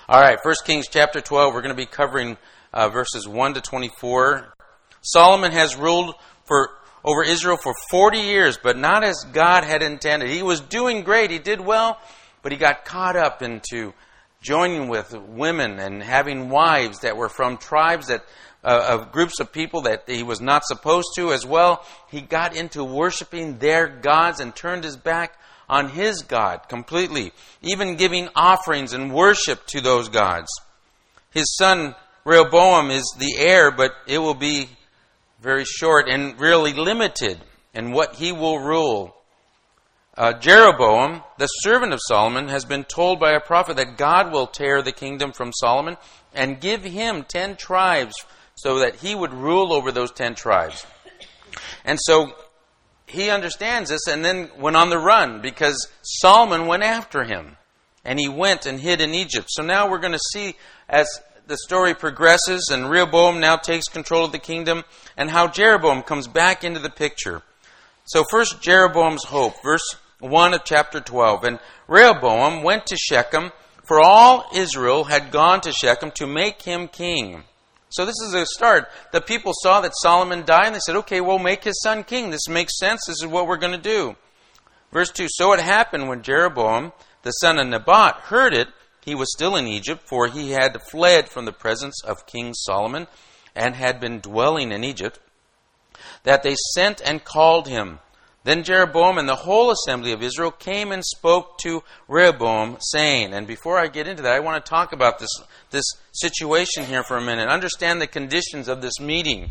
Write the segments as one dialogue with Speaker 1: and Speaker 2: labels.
Speaker 1: All right, 1 Kings chapter 12, we're going to be covering verses 1 to 24. Solomon has ruled over Israel for 40 years, but not as God had intended. He was doing great, he did well, but he got caught up into joining with women and having wives that were from tribes of groups of people that he was not supposed to as well. He got into worshiping their gods and turned his back on his God completely, even giving offerings and worship to those gods. His son Rehoboam is the heir, but it will be very short and really limited in what he will rule. Jeroboam, the servant of Solomon, has been told by a prophet that God will tear the kingdom from Solomon and give him 10 tribes so that he would rule over those 10 tribes. And so he understands this and then went on the run because Solomon went after him. And he went and hid in Egypt. So now we're going to see as the story progresses and Rehoboam now takes control of the kingdom and how Jeroboam comes back into the picture. So first, Jeroboam's hope. Verse 1 of chapter 12. And Rehoboam went to Shechem, for all Israel had gone to Shechem to make him king. So this is a start. The people saw that Solomon died and they said, okay, we'll make his son king. This makes sense. This is what we're going to do. Verse 2, so it happened when Jeroboam, the son of Nebat, heard it, he was still in Egypt, for he had fled from the presence of King Solomon and had been dwelling in Egypt, that they sent and called him. Then Jeroboam and the whole assembly of Israel came and spoke to Rehoboam, saying, and before I get into that, I want to talk about this situation here for a minute. Understand the conditions of this meeting.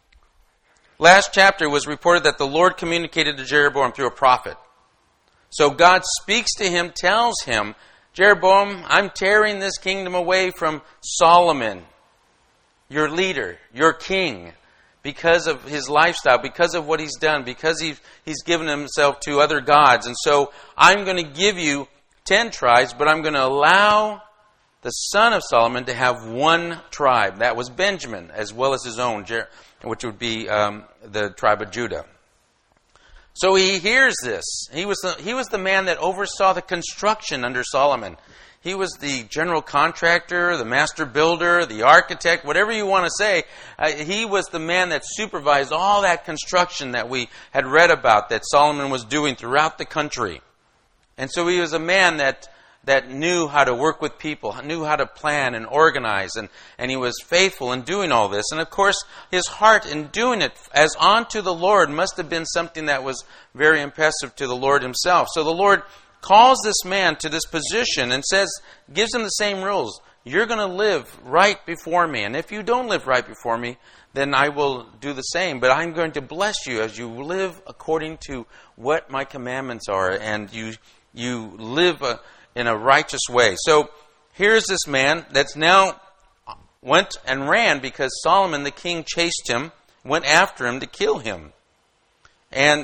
Speaker 1: Last chapter was reported that the Lord communicated to Jeroboam through a prophet. So God speaks to him, tells him, Jeroboam, I'm tearing this kingdom away from Solomon, your leader, your king, because of his lifestyle, because of what he's done, because he's given himself to other gods. And so I'm going to give you 10 tribes, but I'm going to allow the son of Solomon to have one tribe. That was Benjamin, as well as his own, which would be the tribe of Judah. So he hears this. He was the man that oversaw the construction under Solomon. He was the general contractor, the master builder, the architect, whatever you want to say. He was the man that supervised all that construction that we had read about that Solomon was doing throughout the country. And so he was a man that knew how to work with people, knew how to plan and organize, and he was faithful in doing all this. And of course, his heart in doing it as unto the Lord must have been something that was very impressive to the Lord himself. So the Lord calls this man to this position and gives him the same rules. You're going to live right before me. And if you don't live right before me, then I will do the same. But I'm going to bless you as you live according to what my commandments are. And you live in a righteous way. So here's this man that's now went and ran because Solomon the king chased him, went after him to kill him. And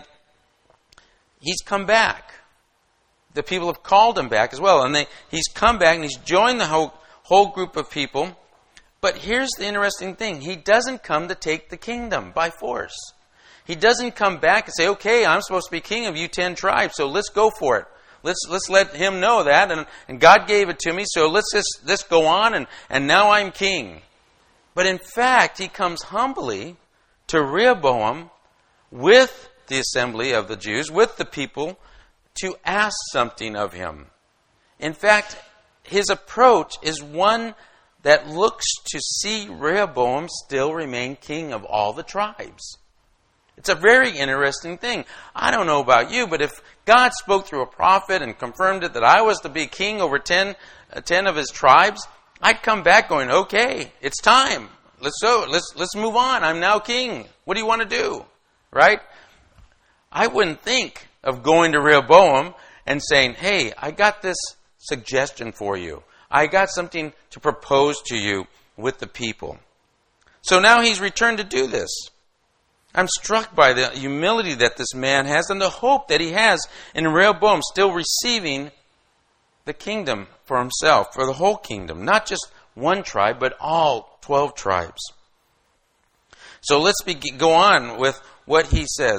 Speaker 1: he's come back. The people have called him back as well. And he's come back and he's joined the whole group of people. But here's the interesting thing. He doesn't come to take the kingdom by force. He doesn't come back and say, okay, I'm supposed to be king of you 10 tribes, so let's go for it. Let's let him know that. And God gave it to me, so let's go on, and now I'm king. But in fact, he comes humbly to Rehoboam with the assembly of the Jews, with the people, to ask something of him. In fact, his approach is one that looks to see Rehoboam still remain king of all the tribes. It's a very interesting thing. I don't know about you, but if God spoke through a prophet and confirmed it that I was to be king over 10 of his tribes, I'd come back going, okay, it's time. Let's move on. I'm now king. What do you want to do? Right? I wouldn't think of going to Rehoboam and saying, hey, I got this suggestion for you. I got something to propose to you with the people. So now he's returned to do this. I'm struck by the humility that this man has and the hope that he has in Rehoboam still receiving the kingdom for himself, for the whole kingdom. Not just one tribe, but all 12 tribes. So let's go on with what he says.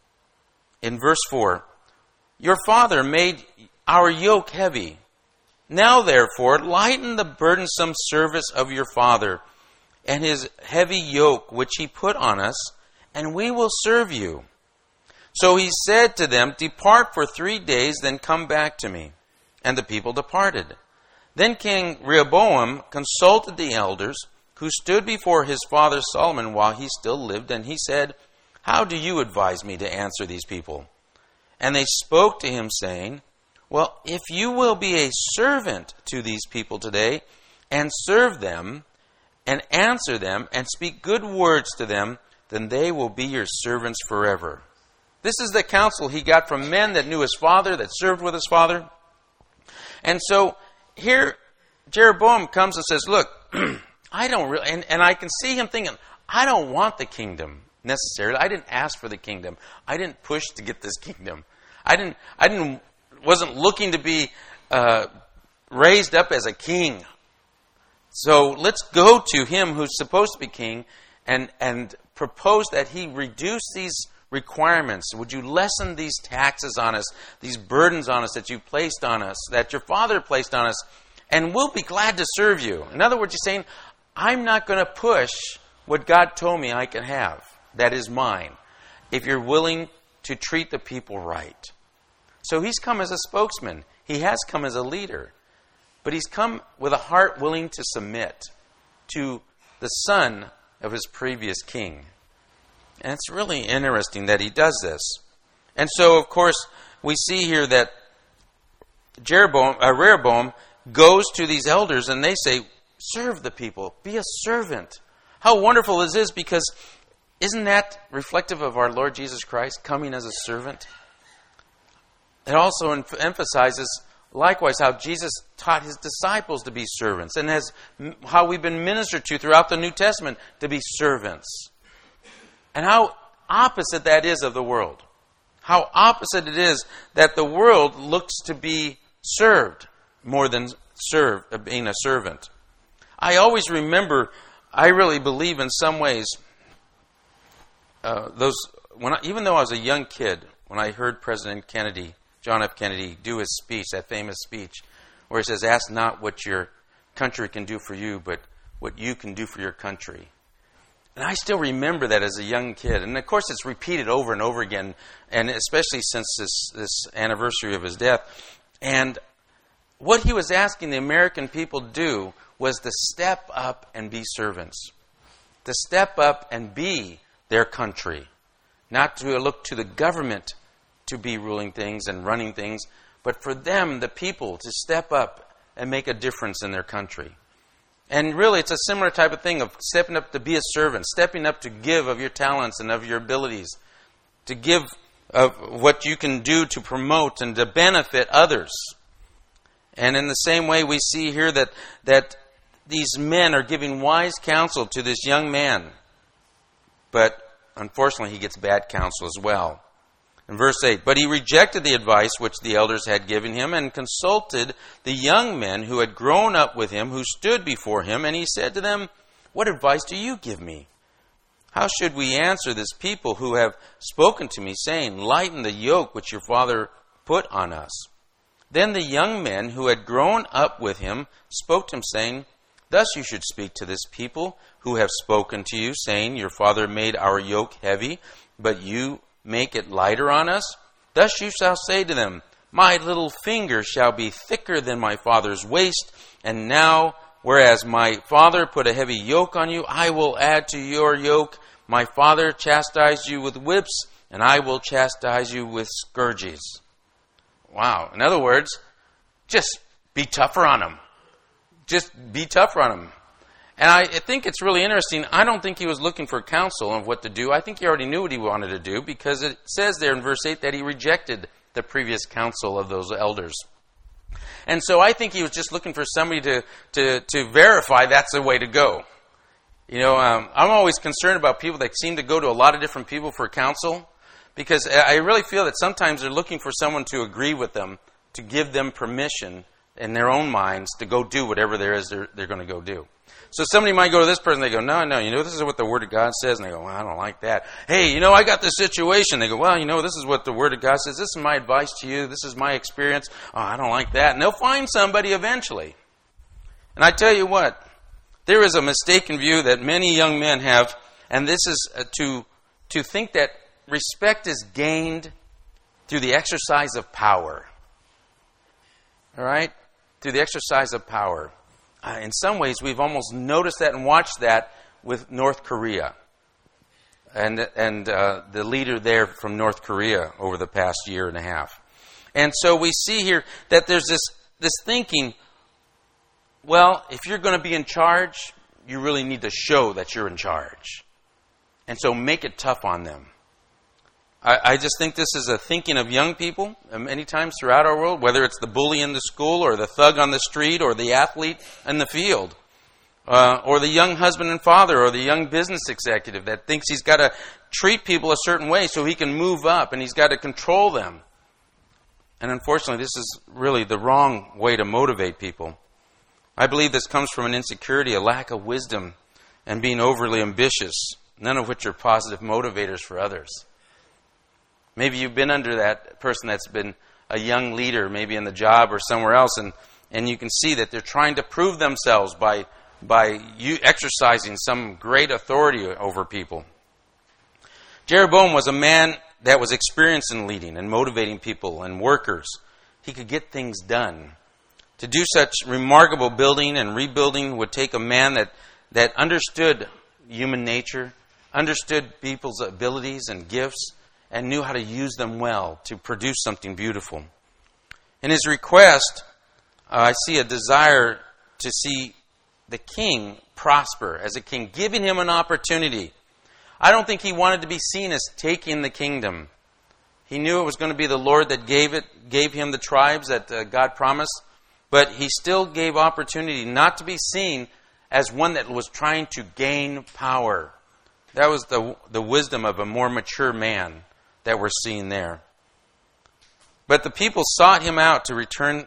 Speaker 1: In verse 4, your father made our yoke heavy. Now, therefore, lighten the burdensome service of your father and his heavy yoke which he put on us, and we will serve you. So he said to them, Depart for 3 days, then come back to me. And the people departed. Then King Rehoboam consulted the elders who stood before his father Solomon while he still lived, and he said, How do you advise me to answer these people? And they spoke to him, saying, Well, if you will be a servant to these people today, and serve them, and answer them, and speak good words to them, then they will be your servants forever. This is the counsel he got from men that knew his father, that served with his father. And so here Jeroboam comes and says, Look, I don't really, and I can see him thinking, I don't want the kingdom necessarily. I didn't ask for the kingdom. I didn't push to get this kingdom. Wasn't looking to be raised up as a king. So let's go to him who's supposed to be king and propose that he reduce these requirements. Would you lessen these taxes on us, these burdens on us that you placed on us, that your father placed on us, and we'll be glad to serve you. In other words, he's saying, I'm not going to push what God told me I can have. That is mine. If you're willing to treat the people right. So he's come as a spokesman. He has come as a leader. But he's come with a heart willing to submit to the son of his previous king. And it's really interesting that he does this. And so, of course, we see here that Rehoboam goes to these elders and they say, serve the people, be a servant. How wonderful is this? Because isn't that reflective of our Lord Jesus Christ coming as a servant? It also emphasizes, likewise, how Jesus taught his disciples to be servants, and how we've been ministered to throughout the New Testament to be servants. And how opposite that is of the world. How opposite it is that the world looks to be served more than being a servant. I always remember, I really believe in some ways, even though I was a young kid, when I heard President Kennedy, John F. Kennedy, do his speech, that famous speech, where he says, ask not what your country can do for you, but what you can do for your country. And I still remember that as a young kid. And of course it's repeated over and over again, and especially since this anniversary of his death. And what he was asking the American people to do was to step up and be servants. To step up and be their country. Not to look to the government to be ruling things and running things, but for them, the people, to step up and make a difference in their country. And really, it's a similar type of thing of stepping up to be a servant, stepping up to give of your talents and of your abilities, to give of what you can do to promote and to benefit others. And in the same way, we see here that these men are giving wise counsel to this young man. But unfortunately, he gets bad counsel as well. In verse 8, but he rejected the advice which the elders had given him and consulted the young men who had grown up with him, who stood before him, and he said to them, what advice do you give me? How should we answer this people who have spoken to me, saying, lighten the yoke which your father put on us? Then the young men who had grown up with him spoke to him, saying, thus you should speak to this people who have spoken to you, saying, your father made our yoke heavy, but you make it lighter on us? Thus you shall say to them, my little finger shall be thicker than my father's waist, and now, whereas my father put a heavy yoke on you, I will add to your yoke. My father chastised you with whips, and I will chastise you with scourges. Wow. In other words, just be tougher on them. Just be tougher on them. And I think it's really interesting. I don't think he was looking for counsel on what to do. I think he already knew what he wanted to do, because it says there in verse 8 that he rejected the previous counsel of those elders. And so I think he was just looking for somebody to verify that's the way to go. You know, I'm always concerned about people that seem to go to a lot of different people for counsel, because I really feel that sometimes they're looking for someone to agree with them, to give them permission in their own minds to go do whatever there is they're going to go do. So somebody might go to this person, they go, no, this is what the Word of God says. And they go, well, I don't like that. Hey, I got this situation. They go, well, this is what the Word of God says. This is my advice to you. This is my experience. Oh, I don't like that. And they'll find somebody eventually. And I tell you what, there is a mistaken view that many young men have, and this is to think that respect is gained through the exercise of power. All right? Through the exercise of power. In some ways, we've almost noticed that and watched that with North Korea and the leader there from North Korea over the past year and a half. And so we see here that there's this thinking, well, if you're going to be in charge, you really need to show that you're in charge. And so make it tough on them. I just think this is a thinking of young people many times throughout our world, whether it's the bully in the school or the thug on the street or the athlete in the field, or the young husband and father or the young business executive that thinks he's got to treat people a certain way so he can move up and he's got to control them. And unfortunately, this is really the wrong way to motivate people. I believe this comes from an insecurity, a lack of wisdom, and being overly ambitious, none of which are positive motivators for others. Maybe you've been under that person that's been a young leader, maybe in the job or somewhere else, and you can see that they're trying to prove themselves by you exercising some great authority over people. Jeroboam was a man that was experienced in leading and motivating people and workers. He could get things done. To do such remarkable building and rebuilding would take a man that understood human nature, understood people's abilities and gifts, and knew how to use them well to produce something beautiful. In his request, I see a desire to see the king prosper as a king, giving him an opportunity. I don't think he wanted to be seen as taking the kingdom. He knew it was going to be the Lord that gave him the tribes that God promised, but he still gave opportunity not to be seen as one that was trying to gain power. That was the wisdom of a more mature man that we're seeing there. But the people sought him out to return,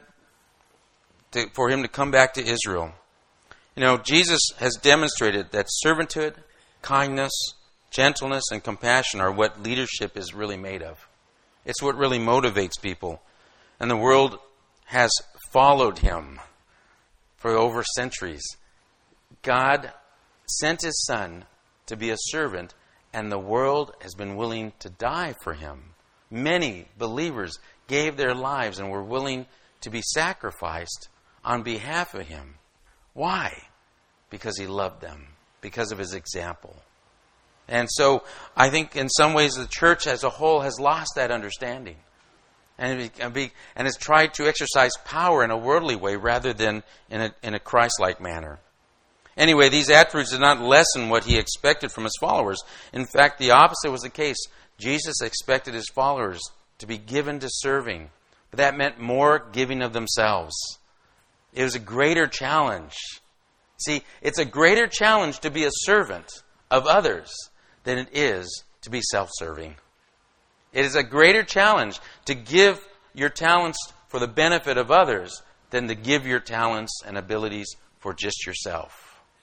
Speaker 1: for him to come back to Israel. Jesus has demonstrated that servanthood, kindness, gentleness, and compassion are what leadership is really made of. It's what really motivates people. And the world has followed him for over centuries. God sent his Son to be a servant, and the world has been willing to die for him. Many believers gave their lives and were willing to be sacrificed on behalf of him. Why? Because he loved them, because of his example. And so I think in some ways the church as a whole has lost that understanding and has tried to exercise power in a worldly way rather than in a Christ-like manner. Anyway, these attributes did not lessen what he expected from his followers. In fact, the opposite was the case. Jesus expected his followers to be given to serving. But that meant more giving of themselves. It was a greater challenge. See, it's a greater challenge to be a servant of others than it is to be self-serving. It is a greater challenge to give your talents for the benefit of others than to give your talents and abilities for just yourself.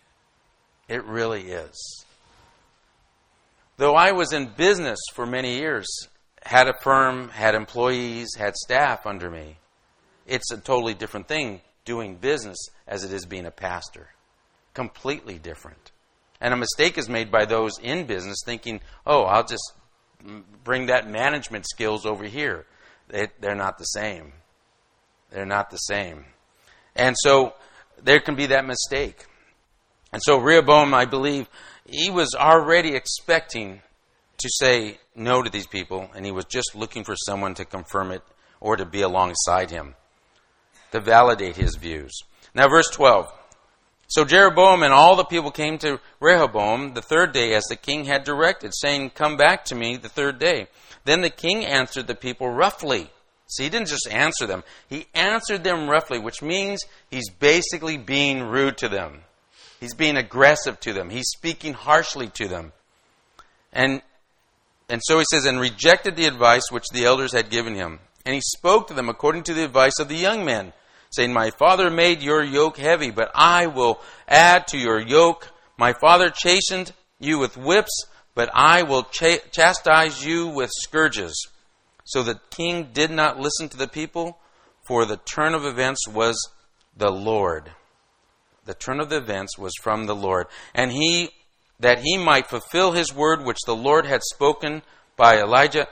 Speaker 1: It really is. Though I was in business for many years, had a firm, had employees, had staff under me, it's a totally different thing doing business as it is being a pastor. Completely different. And a mistake is made by those in business thinking, oh, I'll just bring that management skills over here. They're not the same. They're not the same. And so there can be that mistake. And so Rehoboam, I believe, he was already expecting to say no to these people, and he was just looking for someone to confirm it or to be alongside him, to validate his views. Now, verse 12. So Jeroboam and all the people came to Rehoboam the third day as the king had directed, saying, come back to me the third day. Then the king answered the people roughly. See, he didn't just answer them. He answered them roughly, which means he's basically being rude to them. He's being aggressive to them. He's speaking harshly to them. And so he says, and rejected the advice which the elders had given him. And he spoke to them according to the advice of the young men, saying, My father made your yoke heavy, but I will add to your yoke. My father chastened you with whips, but I will chastise you with scourges. So the king did not listen to the people, for the turn of events was the Lord. The turn of the events was from the Lord. And that he might fulfill his word which the Lord had spoken by Ahijah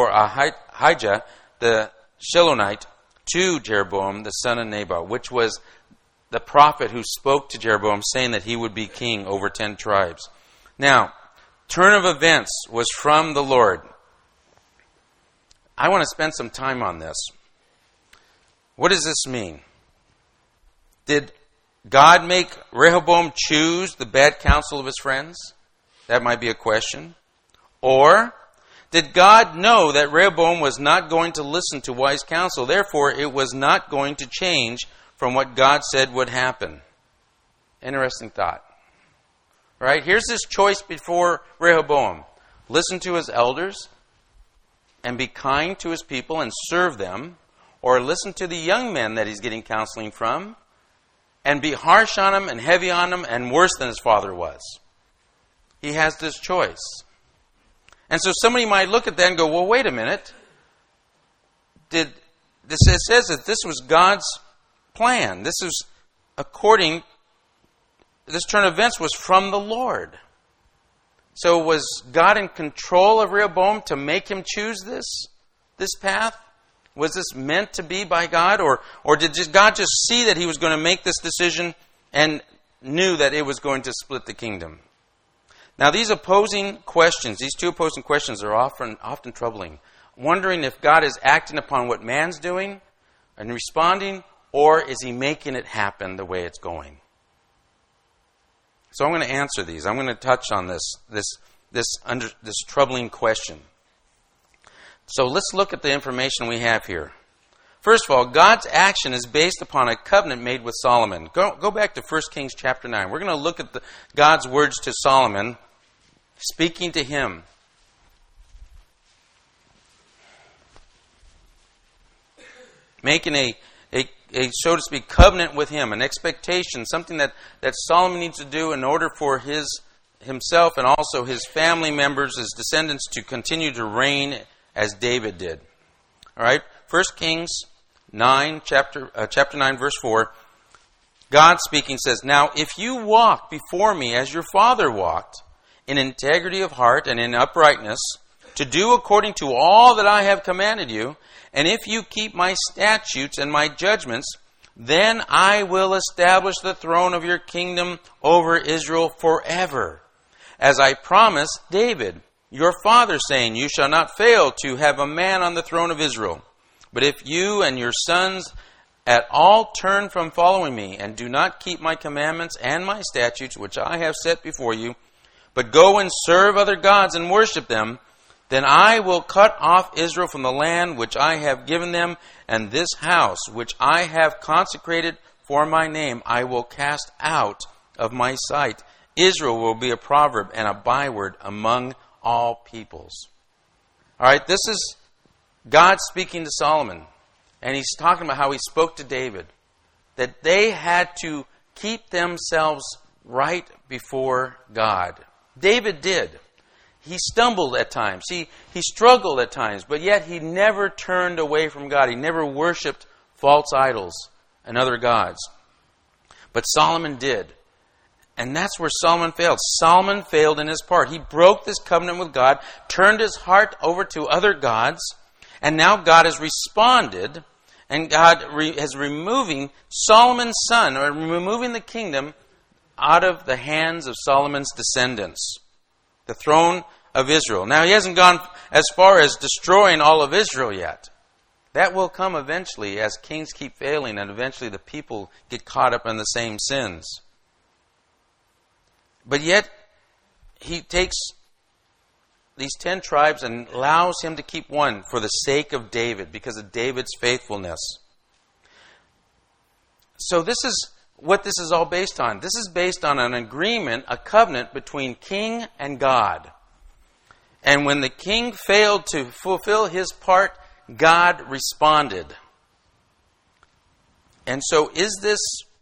Speaker 1: the Shilonite to Jeroboam the son of Nebat, which was the prophet who spoke to Jeroboam, saying that he would be king over 10 tribes. Now, turn of events was from the Lord. I want to spend some time on this. What does this mean? Did God make Rehoboam choose the bad counsel of his friends? That might be a question. Or did God know that Rehoboam was not going to listen to wise counsel? Therefore, it was not going to change from what God said would happen. Interesting thought. Right? Here's this choice before Rehoboam. Listen to his elders and be kind to his people and serve them. Or listen to the young men that he's getting counseling from and be harsh on them and heavy on them and worse than his father was. He has this choice. And so somebody might look at that and go, well, wait a minute. It says that this was God's plan. This turn of events was from the Lord. So was God in control of Rehoboam to make him choose this path? Was this meant to be by God? Or did God just see that he was going to make this decision and knew that it was going to split the kingdom? Now, these two opposing questions are often troubling. Wondering if God is acting upon what man's doing and responding, or is he making it happen the way it's going? So I'm going to answer these. I'm going to touch on this troubling question. So let's look at the information we have here. First of all, God's action is based upon a covenant made with Solomon. Go back to 1 Kings chapter 9. We're going to look at God's words to Solomon, speaking to him. Making a so to speak, covenant with him, an expectation, something that Solomon needs to do in order for himself and also his family members, his descendants, to continue to reign as David did. All right? 1 Kings 9, chapter 9, verse 4, God speaking says, Now if you walk before me as your father walked, in integrity of heart and in uprightness, to do according to all that I have commanded you, and if you keep my statutes and my judgments, then I will establish the throne of your kingdom over Israel forever, as I promised David, your father, saying, You shall not fail to have a man on the throne of Israel. But if you and your sons at all turn from following me, and do not keep my commandments and my statutes, which I have set before you, but go and serve other gods and worship them, then I will cut off Israel from the land which I have given them, and this house which I have consecrated for my name I will cast out of my sight. Israel will be a proverb and a byword among all peoples. All right, this is God speaking to Solomon, and he's talking about how he spoke to David, that they had to keep themselves right before God. David did. He stumbled at times. He struggled at times, but yet he never turned away from God. He never worshipped false idols and other gods. But Solomon did. And that's where Solomon failed. Solomon failed in his part. He broke this covenant with God, turned his heart over to other gods, and now God has responded, and God is removing Solomon's son, or removing the kingdom out of the hands of Solomon's descendants. The throne of Israel. Now, he hasn't gone as far as destroying all of Israel yet. That will come eventually as kings keep failing and eventually the people get caught up in the same sins. But yet, he takes these 10 tribes and allows him to keep one for the sake of David, because of David's faithfulness. So this is what this is all based on. This is based on an agreement, a covenant between king and God. And when the king failed to fulfill his part, God responded. And so is this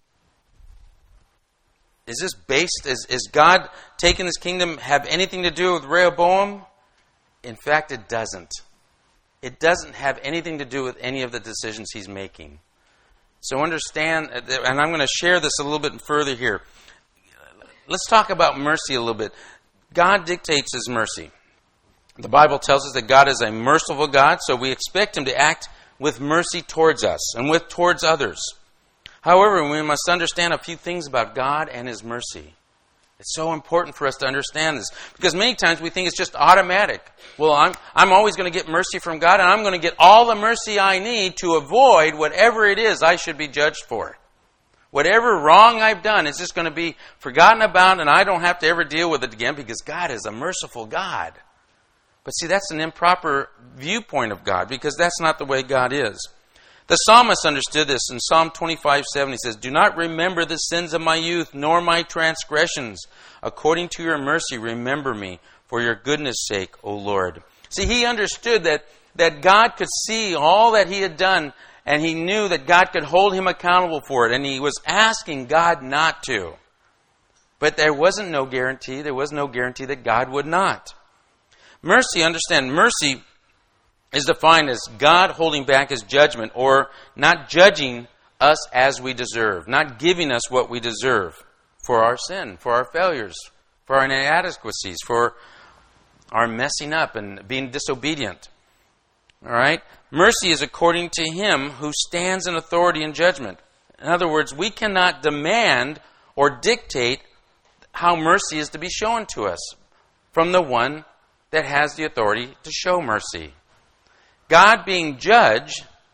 Speaker 1: based, is God taking this kingdom have anything to do with Rehoboam? In fact, it doesn't. It doesn't have anything to do with any of the decisions he's making. So understand, and I'm going to share this a little bit further here. Let's talk about mercy a little bit. God dictates His mercy. The Bible tells us that God is a merciful God, so we expect Him to act with mercy towards us and towards others. However, we must understand a few things about God and His mercy. It's so important for us to understand this, because many times we think it's just automatic. Well, I'm always going to get mercy from God, and I'm going to get all the mercy I need to avoid whatever it is I should be judged for. Whatever wrong I've done is just going to be forgotten about, and I don't have to ever deal with it again, because God is a merciful God. But see, that's an improper viewpoint of God, because that's not the way God is. The psalmist understood this in Psalm 25:7. He says, "Do not remember the sins of my youth, nor my transgressions. According to your mercy, remember me, for your goodness' sake, O Lord." See, he understood that God could see all that he had done, and he knew that God could hold him accountable for it, and he was asking God not to. But there wasn't no guarantee. There was no guarantee that God would not. Mercy, understand, mercy is defined as God holding back His judgment, or not judging us as we deserve, not giving us what we deserve for our sin, for our failures, for our inadequacies, for our messing up and being disobedient. All right? Mercy is according to Him who stands in authority and judgment. In other words, we cannot demand or dictate how mercy is to be shown to us from the one that has the authority to show mercy. God, being judge,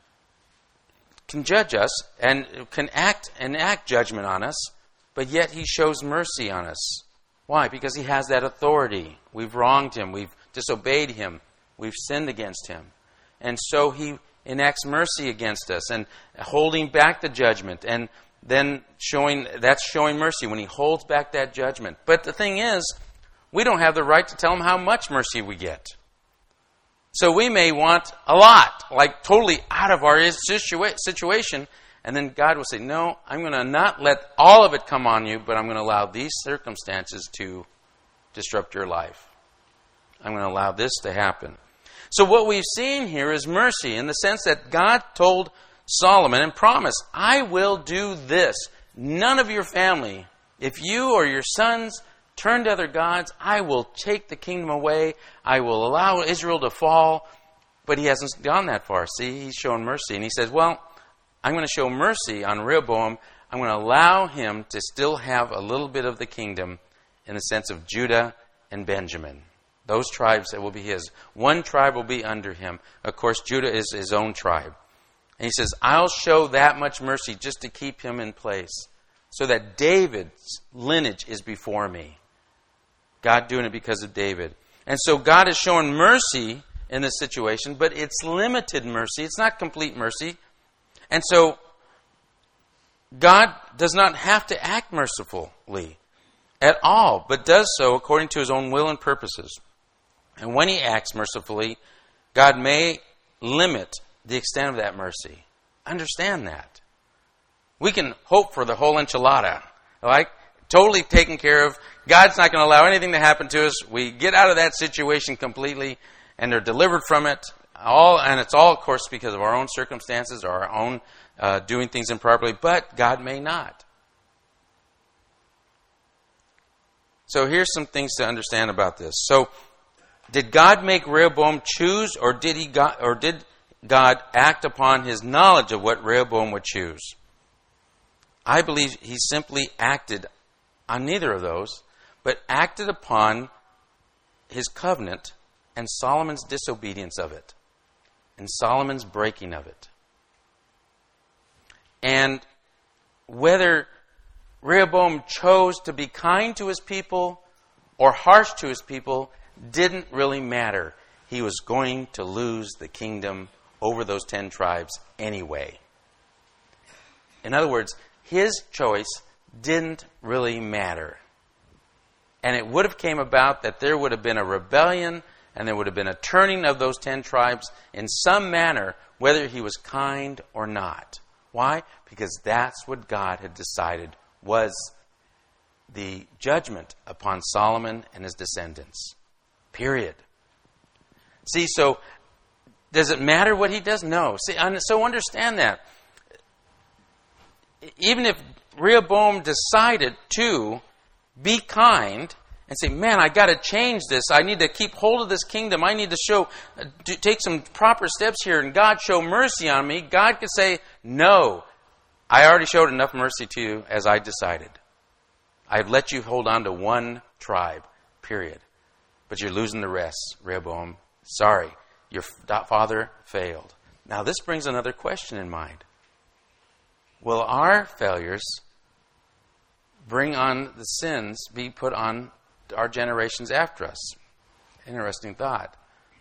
Speaker 1: can judge us and can act judgment on us, but yet He shows mercy on us. Why? Because He has that authority. We've wronged Him. We've disobeyed Him. We've sinned against Him. And so He enacts mercy against us and holding back the judgment, and then showing mercy when He holds back that judgment. But the thing is, we don't have the right to tell Him how much mercy we get. So we may want a lot, like totally out of our situation, and then God will say, no, I'm going to not let all of it come on you, but I'm going to allow these circumstances to disrupt your life. I'm going to allow this to happen. So what we've seen here is mercy in the sense that God told Solomon and promised, I will do this. None of your family, if you or your sons turn to other gods, I will take the kingdom away. I will allow Israel to fall. But He hasn't gone that far. See, He's shown mercy. And He says, well, I'm going to show mercy on Rehoboam. I'm going to allow him to still have a little bit of the kingdom in the sense of Judah and Benjamin. Those tribes that will be his. One tribe will be under him. Of course, Judah is his own tribe. And He says, I'll show that much mercy just to keep him in place, so that David's lineage is before me. God doing it because of David. And so God is showing mercy in this situation, but it's limited mercy. It's not complete mercy. And so God does not have to act mercifully at all, but does so according to His own will and purposes. And when He acts mercifully, God may limit the extent of that mercy. Understand that. We can hope for the whole enchilada, like totally taken care of. God's not going to allow anything to happen to us. We get out of that situation completely, and they're delivered from it. And it's all, of course, because of our own circumstances or our own doing things improperly. But God may not. So here's some things to understand about this. So, did God make Rehoboam choose, or did God act upon His knowledge of what Rehoboam would choose? I believe He simply acted on neither of those, but acted upon His covenant and Solomon's disobedience of it, and Solomon's breaking of it. And whether Rehoboam chose to be kind to his people or harsh to his people didn't really matter. He was going to lose the kingdom over those 10 tribes anyway. In other words, his choice didn't really matter. And it would have came about that there would have been a rebellion, and there would have been a turning of those 10 tribes in some manner, whether he was kind or not, Why? Because that's what God had decided was the judgment upon Solomon and his descendants. Period. See, so does it matter what he does? No. See, so understand that. Even if Rehoboam decided to be kind and say, man, I got to change this. I need to keep hold of this kingdom. I need to take some proper steps here, and God show mercy on me. God could say, no, I already showed enough mercy to you as I decided. I've let you hold on to one tribe, period. But you're losing the rest, Rehoboam. Sorry, your father failed. Now this brings another question in mind. Will our failures bring on the sins be put on our generations after us? Interesting thought.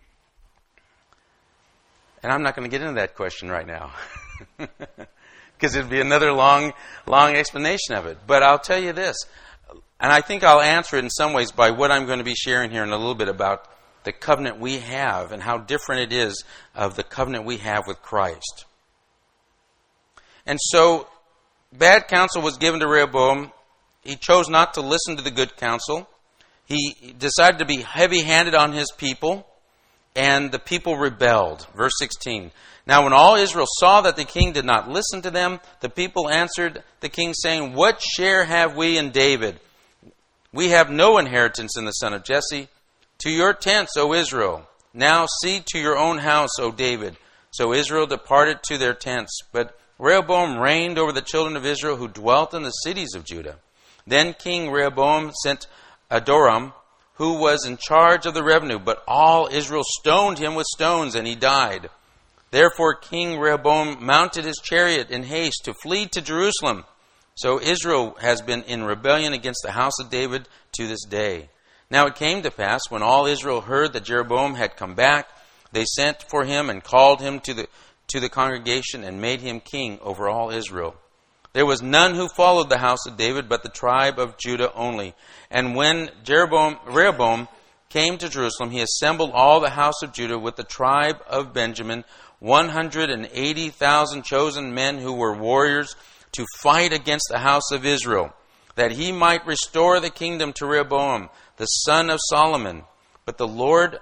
Speaker 1: And I'm not going to get into that question right now. Because it'd be another long explanation of it. But I'll tell you this. And I think I'll answer it in some ways by what I'm going to be sharing here in a little bit about the covenant we have and how different it is of the covenant we have with Christ. And so, bad counsel was given to Rehoboam. He chose not to listen to the good counsel. He decided to be heavy-handed on his people, and the people rebelled. Verse 16. Now when all Israel saw that the king did not listen to them, the people answered the king, saying, what share have we in David? We have no inheritance in the son of Jesse. To your tents, O Israel. Now see to your own house, O David. So Israel departed to their tents. But Rehoboam reigned over the children of Israel who dwelt in the cities of Judah. Then King Rehoboam sent Adoram, who was in charge of the revenue, but all Israel stoned him with stones, and he died. Therefore King Rehoboam mounted his chariot in haste to flee to Jerusalem. So Israel has been in rebellion against the house of David to this day. Now it came to pass, when all Israel heard that Jeroboam had come back, they sent for him and called him to the congregation and made him king over all Israel. There was none who followed the house of David, but the tribe of Judah only. And when Rehoboam came to Jerusalem, he assembled all the house of Judah with the tribe of Benjamin, 180,000 chosen men who were warriors to fight against the house of Israel, that he might restore the kingdom to Rehoboam, the son of Solomon. But the word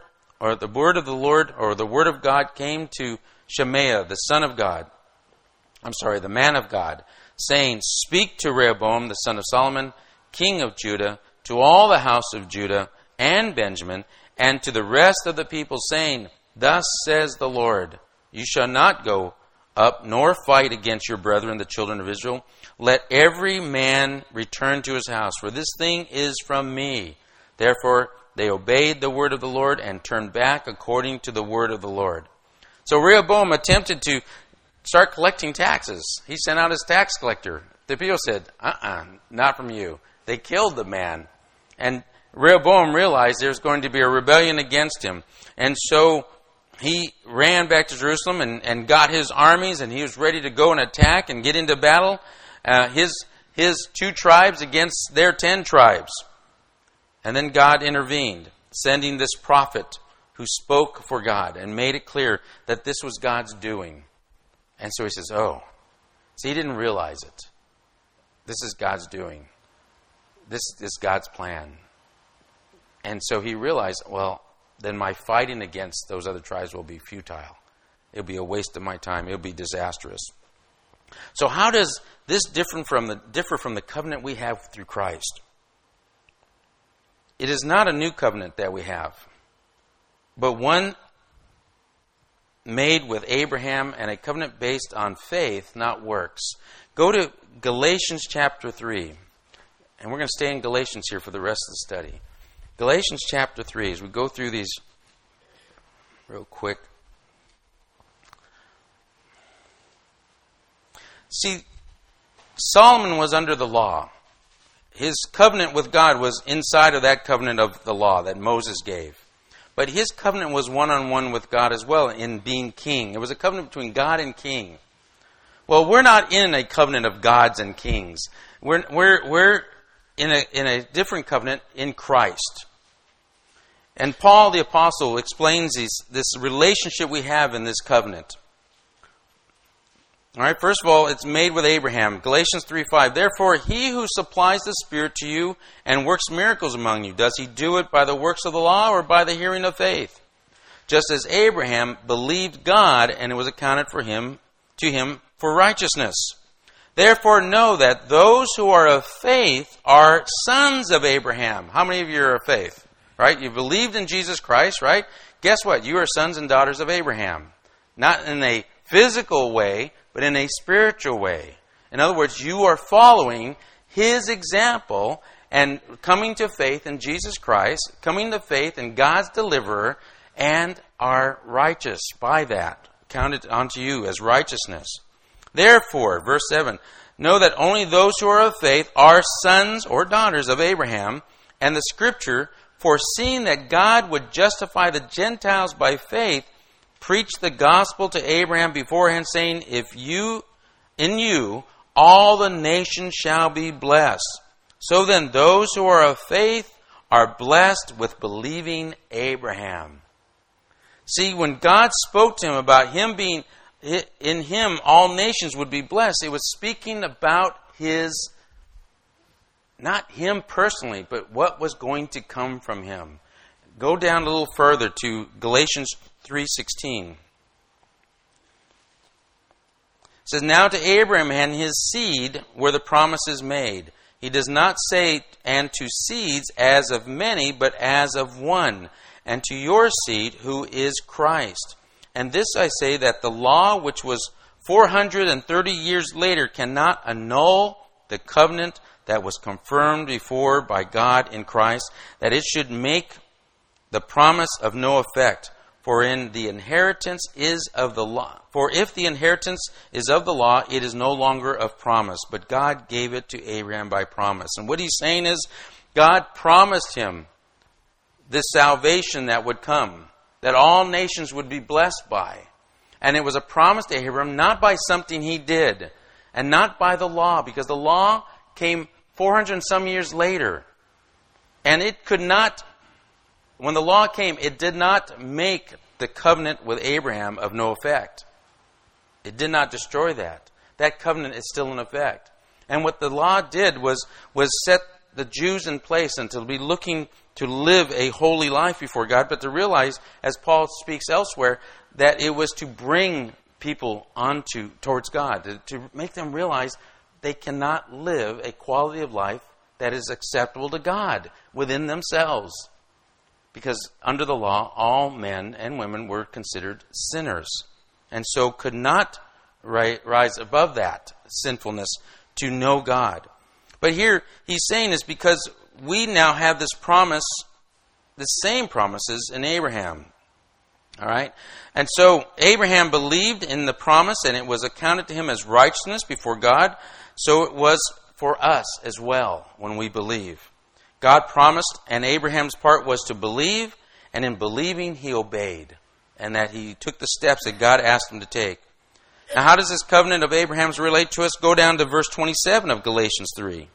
Speaker 1: of God came to Shemaiah, the man of God, saying, speak to Rehoboam, the son of Solomon, king of Judah, to all the house of Judah and Benjamin, and to the rest of the people, saying, thus says the Lord, you shall not go up nor fight against your brethren, the children of Israel. Let every man return to his house, for this thing is from me. Therefore they obeyed the word of the Lord and turned back according to the word of the Lord. So Rehoboam attempted to start collecting taxes. He sent out his tax collector. The people said, not from you. They killed the man. And Rehoboam realized there's going to be a rebellion against him. And so he ran back to Jerusalem and got his armies, and he was ready to go and attack and get into battle. His 2 tribes against their 10 tribes. And then God intervened, sending this prophet who spoke for God and made it clear that this was God's doing. And so he says, see, he didn't realize it. This is God's doing. This is God's plan. And so he realized, then my fighting against those other tribes will be futile. It'll be a waste of my time. It'll be disastrous. So how does this differ from the covenant we have through Christ? It is not a new covenant that we have, but one made with Abraham, and a covenant based on faith, not works. Go to Galatians chapter 3. And we're going to stay in Galatians here for the rest of the study. Galatians chapter 3, as we go through these real quick. See, Solomon was under the law. His covenant with God was inside of that covenant of the law that Moses gave. But his covenant was one-on-one with God as well in being king. It was a covenant between God and king. Well, we're not in a covenant of gods and kings. We're in a different covenant in Christ. And Paul the Apostle explains this relationship we have in this covenant. All right, first of all, it's made with Abraham. Galatians 3:5. Therefore, he who supplies the Spirit to you and works miracles among you, does he do it by the works of the law or by the hearing of faith? Just as Abraham believed God, and it was accounted to him for righteousness. Therefore, know that those who are of faith are sons of Abraham. How many of you are of faith? Right? You believed in Jesus Christ, right? Guess what? You are sons and daughters of Abraham. Not in a physical way, but in a spiritual way. In other words, you are following his example and coming to faith in Jesus Christ, coming to faith in God's deliverer, and are righteous by that, counted unto you as righteousness. Therefore, verse 7, know that only those who are of faith are sons or daughters of Abraham, and the Scripture, foreseeing that God would justify the Gentiles by faith, preached the gospel to Abraham beforehand, saying, in you all the nations shall be blessed. So then those who are of faith are blessed with believing Abraham. See, when God spoke to him about him being, in him all nations would be blessed, it was speaking about his, not him personally, but what was going to come from him. Go down a little further to Galatians 3:16. It says, now to Abraham and his seed were the promises made. He does not say, and to seeds as of many, but as of one, and to your seed, who is Christ. And this I say, that the law, which was 430 years later, cannot annul the covenant that was confirmed before by God in Christ, that it should make the promise of no effect. For if the inheritance is of the law, it is no longer of promise, but God gave it to Abraham by promise. And what he's saying is, God promised him this salvation that would come, that all nations would be blessed by. And it was a promise to Abraham, not by something he did, and not by the law, because the law came 400 and some years later. And it could not, when the law came, it did not make the covenant with Abraham of no effect. It did not destroy that. That covenant is still in effect. And what the law did was set the Jews in place and to be looking to live a holy life before God, but to realize, as Paul speaks elsewhere, that it was to bring people towards God, to make them realize they cannot live a quality of life that is acceptable to God within themselves. Because under the law, all men and women were considered sinners, and so could not rise above that sinfulness to know God. But here he's saying is because we now have this promise, the same promises in Abraham. All right? And so Abraham believed in the promise, and it was accounted to him as righteousness before God. So it was for us as well when we believe. God promised, and Abraham's part was to believe, and in believing he obeyed, and that he took the steps that God asked him to take. Now, how does this covenant of Abraham's relate to us? Go down to verse 27 of Galatians 3.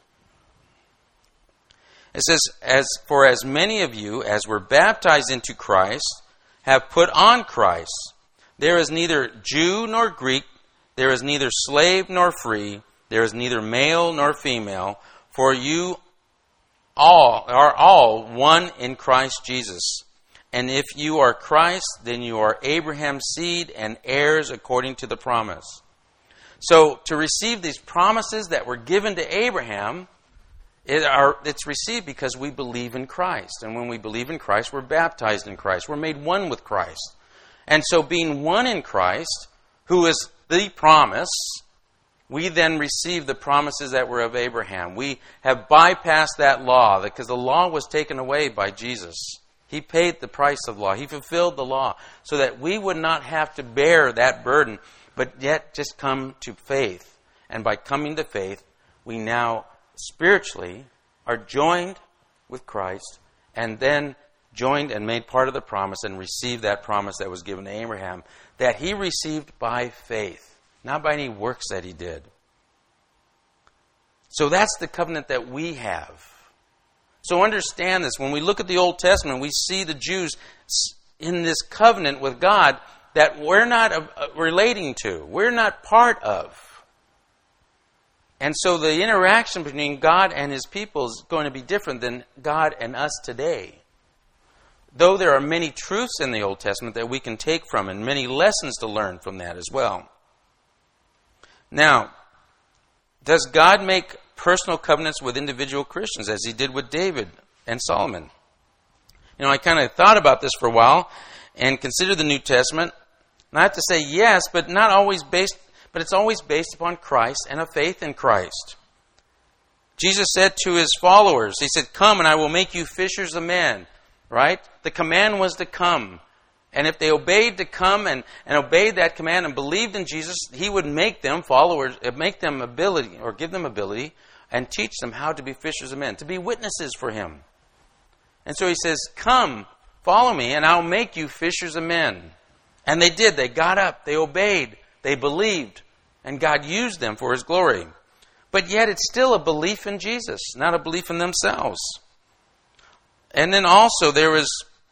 Speaker 1: It says, for as many of you as were baptized into Christ have put on Christ. There is neither Jew nor Greek, there is neither slave nor free, there is neither male nor female, for you are all one in Christ Jesus. And if you are Christ, then you are Abraham's seed and heirs according to the promise. So to receive these promises that were given to Abraham, it's received because we believe in Christ. And when we believe in Christ, we're baptized in Christ. We're made one with Christ. And so being one in Christ, who is the promise, we then receive the promises that were of Abraham. We have bypassed that law because the law was taken away by Jesus. He paid the price of law. He fulfilled the law so that we would not have to bear that burden, but yet just come to faith. And by coming to faith, we now spiritually are joined with Christ and then joined and made part of the promise and received that promise that was given to Abraham that he received by faith, not by any works that he did. So that's the covenant that we have. So understand this. When we look at the Old Testament, we see the Jews in this covenant with God, that we're not relating to. We're not part of. And so the interaction between God and His people is going to be different than God and us today. Though there are many truths in the Old Testament that we can take from and many lessons to learn from that as well. Now, does God make personal covenants with individual Christians as He did with David and Solomon? I kind of thought about this for a while and considered the New Testament. And I have to say yes, but not always based. But it's always based upon Christ and a faith in Christ. Jesus said to His followers, He said, "Come and I will make you fishers of men." Right? The command was to come. And if they obeyed to come and obeyed that command and believed in Jesus, He would make them followers, make them ability, or give them ability, and teach them how to be fishers of men, to be witnesses for Him. And so He says, "Come, follow me, and I'll make you fishers of men." And they did. They got up. They obeyed. They believed. And God used them for His glory. But yet it's still a belief in Jesus, not a belief in themselves. And then also there's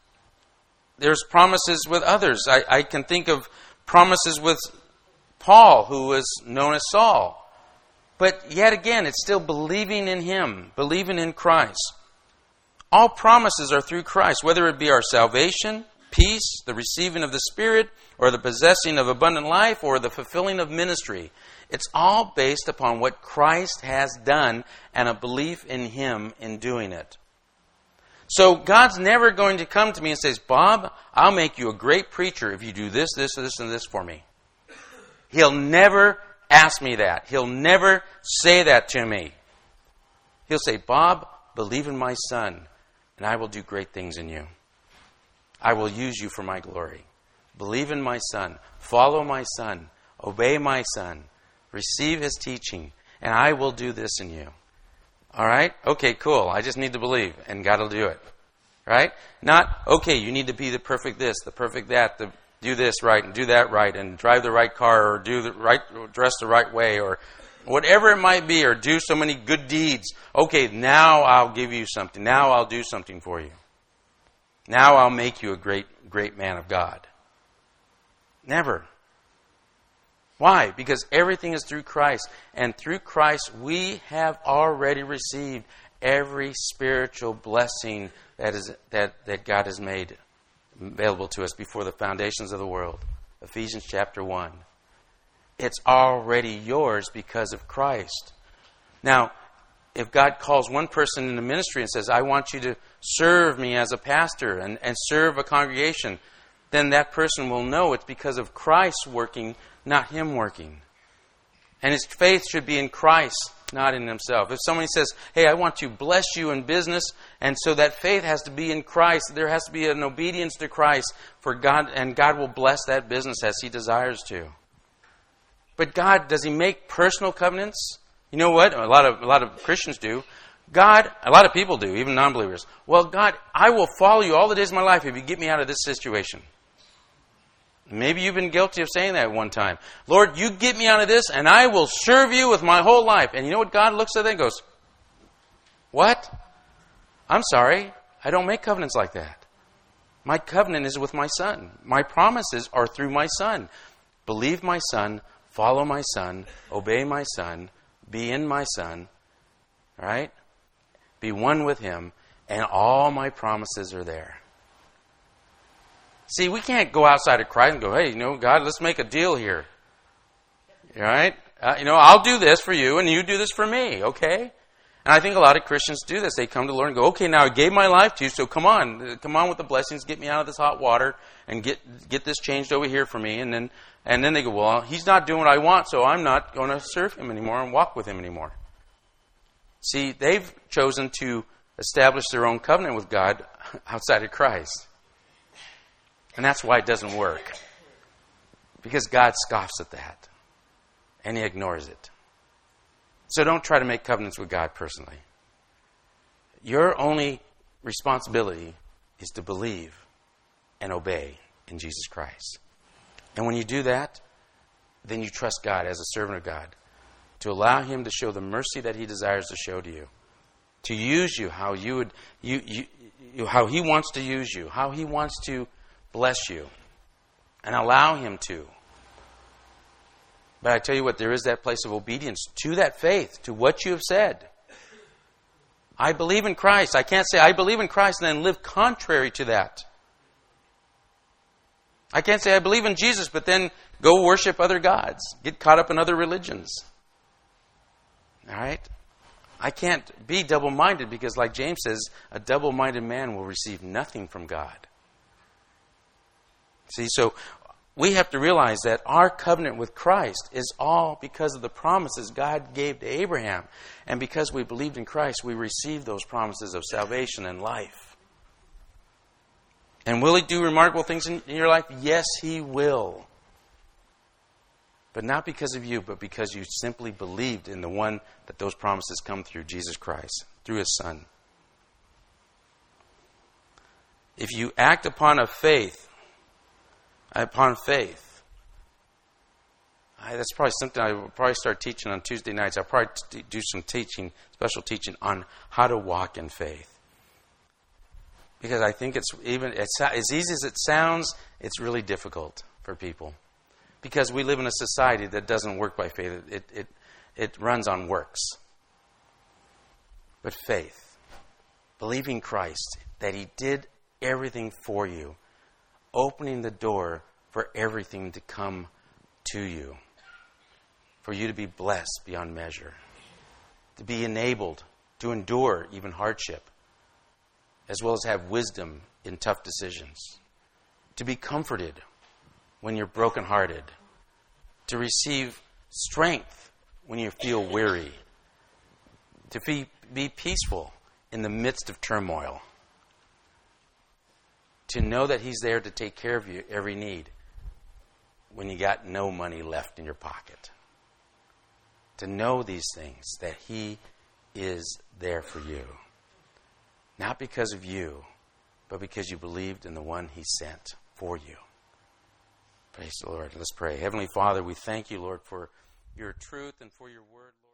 Speaker 1: promises with others. I can think of promises with Paul, who was known as Saul. But yet again, it's still believing in Him, believing in Christ. All promises are through Christ, whether it be our salvation, peace, the receiving of the Spirit, or the possessing of abundant life, or the fulfilling of ministry. It's all based upon what Christ has done and a belief in Him in doing it. So God's never going to come to me and say, "Bob, I'll make you a great preacher if you do this, this, this, and this for me." He'll never ask me that. He'll never say that to me. He'll say, "Bob, believe in my Son, and I will do great things in you. I will use you for my glory. Believe in my Son. Follow my Son. Obey my Son. Receive His teaching. And I will do this in you." All right? Okay, cool. I just need to believe, and God will do it. Right? Not, okay, you need to be the perfect this, the perfect that, to do this right, and do that right, and drive the right car, or dress the right way, or whatever it might be, or do so many good deeds. Okay, now I'll give you something. Now I'll do something for you. Now I'll make you a great, great man of God. Never. Why? Because everything is through Christ. And through Christ, we have already received every spiritual blessing that God has made available to us before the foundations of the world. Ephesians chapter 1. It's already yours because of Christ. Now, if God calls one person into ministry and says, "I want you to serve me as a pastor and serve a congregation," then that person will know it's because of Christ working, not him working. And his faith should be in Christ, not in himself. If somebody says, "Hey, I want to bless you in business," and so that faith has to be in Christ, there has to be an obedience to Christ for God, and God will bless that business as He desires to. But God, does He make personal covenants? You know what? A lot of Christians do. God, a lot of people do, even non-believers. "Well, God, I will follow you all the days of my life if you get me out of this situation." Maybe you've been guilty of saying that at one time. "Lord, you get me out of this, and I will serve you with my whole life." And you know what God looks at that and goes, "What? I'm sorry. I don't make covenants like that. My covenant is with my Son. My promises are through my Son. Believe my Son, follow my Son, obey my Son, be in my Son, right? Be one with Him, and all my promises are there." See, we can't go outside of Christ and go, "Hey, God, let's make a deal here. All right? I'll do this for you, and you do this for me, okay?" And I think a lot of Christians do this. They come to the Lord and go, "Okay, now I gave my life to you, so come on with the blessings, get me out of this hot water, and get this changed over here for me." And then they go, "Well, He's not doing what I want, so I'm not going to serve Him anymore and walk with Him anymore." See, they've chosen to establish their own covenant with God outside of Christ. And that's why it doesn't work. Because God scoffs at that. And He ignores it. So don't try to make covenants with God personally. Your only responsibility is to believe and obey in Jesus Christ. And when you do that, then you trust God as a servant of God to allow Him to show the mercy that He desires to show to you. To use you how how He wants to use you, how He wants to bless you. and allow Him to. But I tell you what, there is that place of obedience to that faith, to what you have said. I believe in Christ. I can't say I believe in Christ and then live contrary to that. I can't say I believe in Jesus, but then go worship other gods. Get caught up in other religions. All right? I can't be double-minded because, like James says, a double-minded man will receive nothing from God. See, so we have to realize that our covenant with Christ is all because of the promises God gave to Abraham. And because we believed in Christ, we received those promises of salvation and life. And will He do remarkable things in your life? Yes, He will. But not because of you, but because you simply believed in the one that those promises come through, Jesus Christ, through His Son. If you act upon faith, that's probably something I will probably start teaching on Tuesday nights. I'll probably do some teaching, special teaching on how to walk in faith. Because I think it's as easy as it sounds, it's really difficult for people. Because we live in a society that doesn't work by faith. It runs on works. But faith, believing Christ, that He did everything for you, opening the door for everything to come to you, for you to be blessed beyond measure, to be enabled to endure even hardship, as well as have wisdom in tough decisions, to be comforted when you're brokenhearted, to receive strength when you feel weary, to be peaceful in the midst of turmoil, to know that He's there to take care of you every need when you got no money left in your pocket. To know these things, that He is there for you. Not because of you, but because you believed in the one He sent for you. Praise the Lord. Let's pray. Heavenly Father, we thank You, Lord, for Your truth and for Your word, Lord.